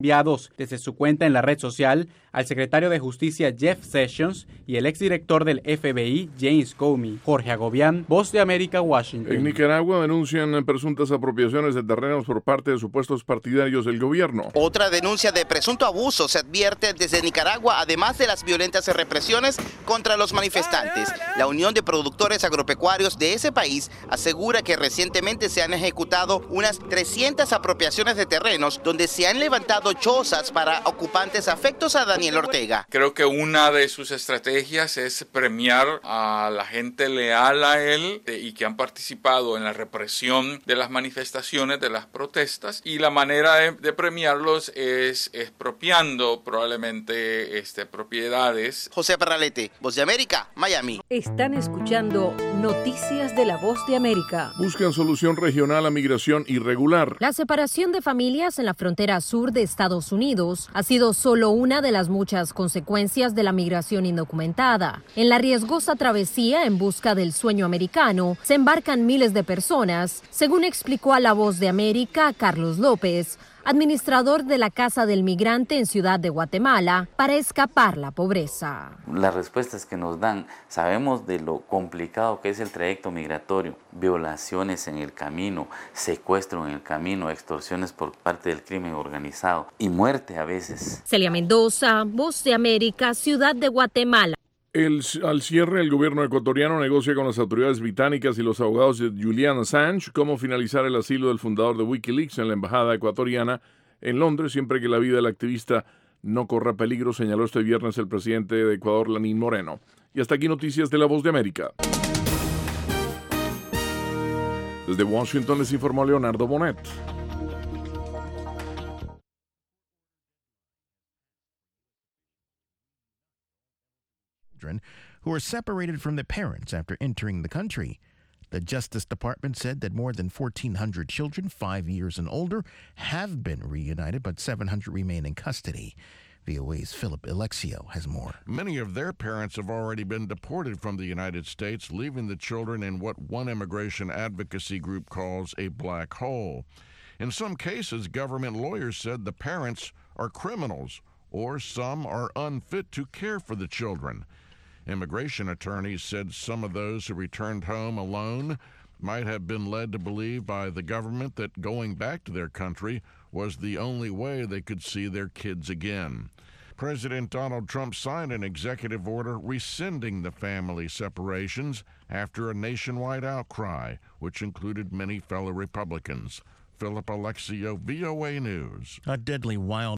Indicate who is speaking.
Speaker 1: enviados desde su cuenta en la red social al secretario de Justicia Jeff Sessions y el exdirector del FBI James Comey. Jorge Agobián, Voz de América, Washington.
Speaker 2: En Nicaragua denuncian presuntas apropiaciones de terrenos por parte de supuestos partidarios del gobierno.
Speaker 3: Otra denuncia de presunto abuso se advierte desde Nicaragua, además de las violentas represiones contra los manifestantes. La Unión de Productores Agropecuarios de ese país asegura que recientemente se han ejecutado unas 300 apropiaciones de terrenos donde se han levantado chozas para ocupantes afectos a Daniel Ortega.
Speaker 4: Creo que una de sus estrategias es premiar a la gente leal a él y que han participado en la represión de las manifestaciones, de las protestas, y la manera de premiarlos es expropiando probablemente propiedades.
Speaker 3: José Parralete, Voz de América, Miami.
Speaker 5: Están escuchando Noticias de la Voz de América.
Speaker 2: Buscan solución regional a migración irregular.
Speaker 5: La separación de familias en la frontera sur de Estados Unidos ha sido solo una de las muchas consecuencias de la migración indocumentada. En la riesgosa travesía en busca del sueño americano se embarcan miles de personas, según explicó a La Voz de América Carlos López, administrador de la Casa del Migrante en Ciudad de Guatemala, para escapar la pobreza.
Speaker 6: Las respuestas que nos dan, sabemos de lo complicado que es el trayecto migratorio, violaciones en el camino, secuestro en el camino, extorsiones por parte del crimen organizado y muerte a veces.
Speaker 5: Celia Mendoza, Voz de América, Ciudad de Guatemala.
Speaker 2: Al cierre, el gobierno ecuatoriano negocia con las autoridades británicas y los abogados de Julian Assange cómo finalizar el asilo del fundador de Wikileaks en la embajada ecuatoriana en Londres, siempre que la vida del activista no corra peligro, señaló este viernes el presidente de Ecuador, Lenín Moreno. Y hasta aquí noticias de La Voz de América. Desde Washington les informó Leonardo Bonet.
Speaker 7: Who are separated from their parents after entering the country. The Justice Department said that more than 1,400 children 5 years and older have been reunited, but 700 remain in custody. VOA's Philip Alexio has more.
Speaker 8: Many of their parents have already been deported from the United States, leaving the children in what one immigration advocacy group calls a black hole. In some cases, government lawyers said the parents are criminals, or some are unfit to care for the children. Immigration attorneys said some of those who returned home alone might have been led to believe by the government that going back to their country was the only way they could see their kids again. President Donald Trump signed an executive order rescinding the family separations after a nationwide outcry, which included many fellow Republicans. Philip Alexio, VOA News.
Speaker 7: A deadly wild